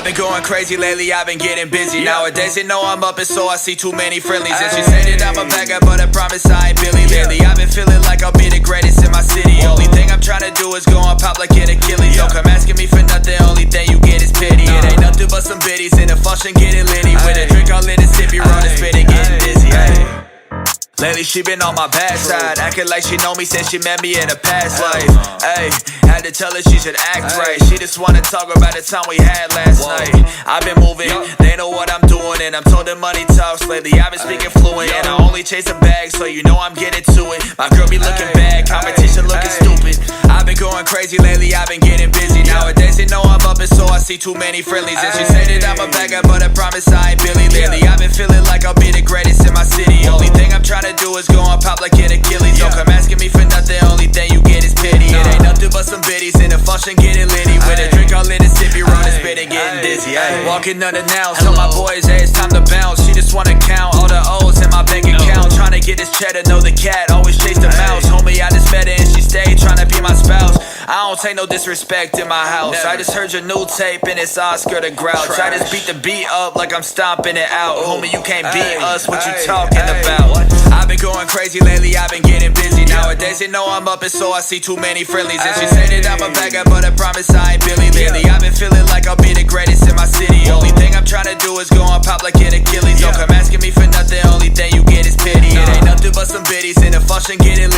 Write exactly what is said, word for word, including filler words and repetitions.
been going crazy lately, I've been getting busy. Nowadays they know I'm up and so I see too many friendlies. And she said that I'm a bagger, but I promise I ain't Billy lately. I've been feeling like I'll be the greatest in my city. Only thing I'm trying to do is go on pop like an Achilles. Don't come asking me for nothing, only thing you get is pity. It ain't nothing but some biddies in a function getting litty. With a drink all in a sippy, rolling, spitting, getting dizzy. Ay. Lately she been on my bad side, acting like she know me since she met me in a past life. Ayy, had to tell her she should act right. She just wanna talk about the time we had last night. I've been moving, they know what I'm doing, and I'm told that money talks. Lately I've been speaking fluent, and I only chase a bag, so you know I'm getting to it. My girl be looking bad, competition looking stupid. I've been going crazy lately, I've been getting busy. Nowadays they know I'm up and so I see too many friendlies. And she said that I'm a bagger, but I promise I ain't Billy lately. I've been feeling like I'll be the greatest in my city. Only thing I'm trying to do is go on pop like an Achilles. Don't come asking me for nothing, only thing you get is pity. It ain't nothing but some biddies in a function getting litty. With a drink all in a sippy, rolling, spitting, getting dizzy. Ay. Walking unannounced, so my boys, hey, it's time to bounce. She just wanna count all the O's in my bank account. Trying to get this cheddar, know the cat, always chase the mouse. Homie, I just met her and she stayed trying to be my spouse. I don't take no disrespect in my house. I just heard your new tape and it's Oscar the Grouch. I just beat the beat up like I'm stomping it out. Homie, you can't beat us, what you talking about? I've been going crazy lately, I've been getting busy. Nowadays they know I'm up and so I see too many friendlies. And she said that I'm a bagger, but I promise I ain't Billy lately. I've been feeling like I'll be the greatest in my city. Only thing I'm trying to do is go on pop like an Achilles. Don't come asking me for nothing, only thing you get is pity. It ain't nothing but some biddies in a function getting lit.